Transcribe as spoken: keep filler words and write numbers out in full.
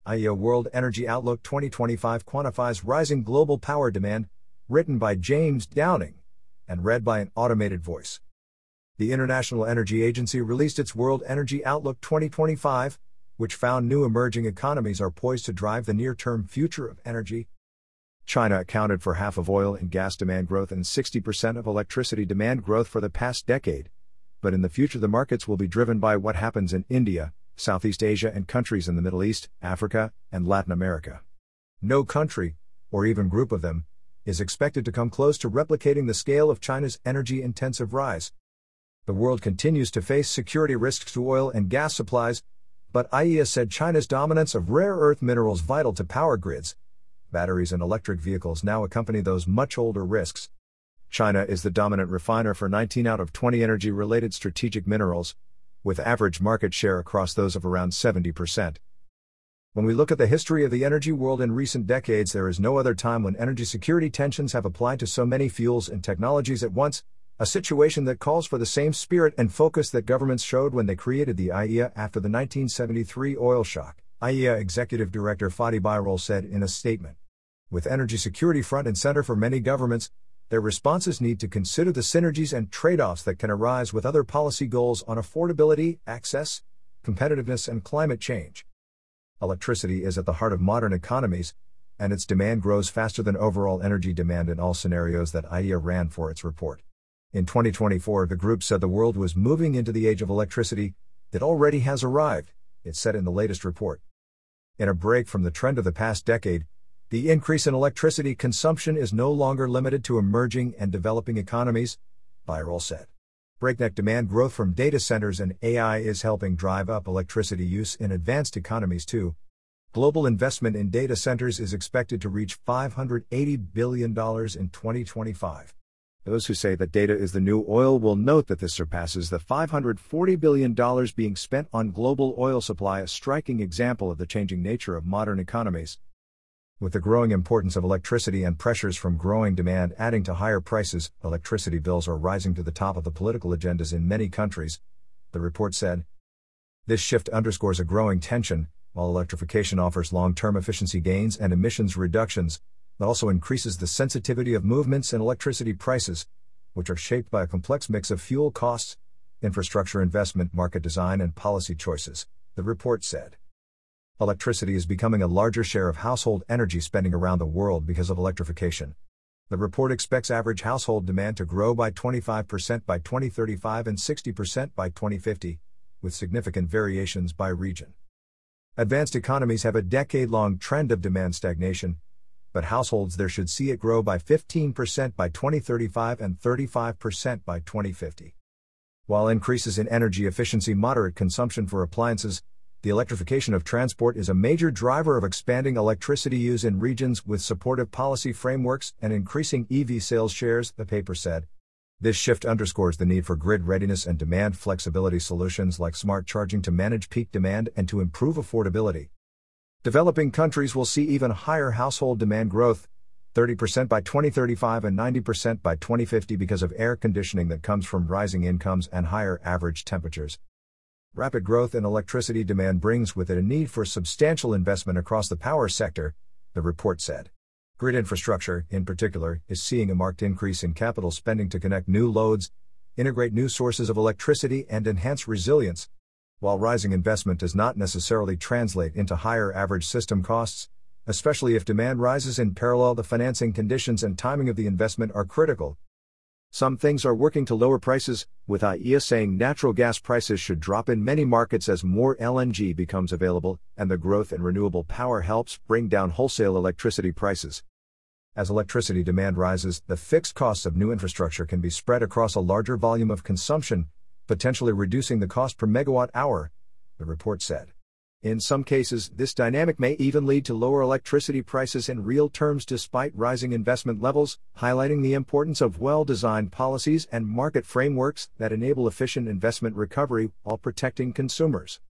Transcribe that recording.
I E A World Energy Outlook twenty twenty-five quantifies rising global power demand, written by James Downing, and read by an automated voice. The International Energy Agency released its World Energy Outlook twenty twenty-five, which found new emerging economies are poised to drive the near-term future of energy. China accounted for half of oil and gas demand growth and sixty percent of electricity demand growth for the past decade. But in the future, the markets will be driven by what happens in India, Southeast Asia, and countries in the Middle East, Africa, and Latin America. No country, or even group of them, is expected to come close to replicating the scale of China's energy-intensive rise. The world continues to face security risks to oil and gas supplies, but I E A said China's dominance of rare earth minerals vital to power grids, batteries and electric vehicles now accompany those much older risks. China is the dominant refiner for nineteen out of twenty energy-related strategic minerals, with average market share across those of around seventy percent. When we look at the history of the energy world in recent decades, there is no other time when energy security tensions have applied to so many fuels and technologies at once, a situation that calls for the same spirit and focus that governments showed when they created the I E A after the nineteen seventy-three oil shock, I E A Executive Director Fatih Birol said in a statement. With energy security front and center for many governments, their responses need to consider the synergies and trade-offs that can arise with other policy goals on affordability, access, competitiveness, and climate change. Electricity is at the heart of modern economies, and its demand grows faster than overall energy demand in all scenarios that I E A ran for its report. In twenty twenty-four, the group said the world was moving into the age of electricity that already has arrived, it said in the latest report. In a break from the trend of the past decade, the increase in electricity consumption is no longer limited to emerging and developing economies, Birol said. Breakneck demand growth from data centers and A I is helping drive up electricity use in advanced economies too. Global investment in data centers is expected to reach five hundred eighty billion dollars in twenty twenty-five. Those who say that data is the new oil will note that this surpasses the five hundred forty billion dollars being spent on global oil supply, a striking example of the changing nature of modern economies. With the growing importance of electricity and pressures from growing demand adding to higher prices, electricity bills are rising to the top of the political agendas in many countries, the report said. This shift underscores a growing tension. While electrification offers long-term efficiency gains and emissions reductions, it also increases the sensitivity of movements in electricity prices, which are shaped by a complex mix of fuel costs, infrastructure investment, market design, and policy choices, the report said. Electricity is becoming a larger share of household energy spending around the world because of electrification. The report expects average household demand to grow by twenty-five percent by twenty thirty-five and sixty percent by twenty fifty, with significant variations by region. Advanced economies have a decade-long trend of demand stagnation, but households there should see it grow by fifteen percent by twenty thirty-five and thirty-five percent by twenty fifty. While increases in energy efficiency moderate consumption for appliances, the electrification of transport is a major driver of expanding electricity use in regions with supportive policy frameworks and increasing E V sales shares, the paper said. This shift underscores the need for grid readiness and demand flexibility solutions like smart charging to manage peak demand and to improve affordability. Developing countries will see even higher household demand growth, thirty percent by twenty thirty-five and ninety percent by twenty fifty because of air conditioning that comes from rising incomes and higher average temperatures. Rapid growth in electricity demand brings with it a need for substantial investment across the power sector, the report said. Grid infrastructure, in particular, is seeing a marked increase in capital spending to connect new loads, integrate new sources of electricity, and enhance resilience. While rising investment does not necessarily translate into higher average system costs, especially if demand rises in parallel, the financing conditions and timing of the investment are critical. Some things are working to lower prices, with I E A saying natural gas prices should drop in many markets as more L N G becomes available, and the growth in renewable power helps bring down wholesale electricity prices. As electricity demand rises, the fixed costs of new infrastructure can be spread across a larger volume of consumption, potentially reducing the cost per megawatt hour, the report said. In some cases, this dynamic may even lead to lower electricity prices in real terms despite rising investment levels, highlighting the importance of well-designed policies and market frameworks that enable efficient investment recovery while protecting consumers.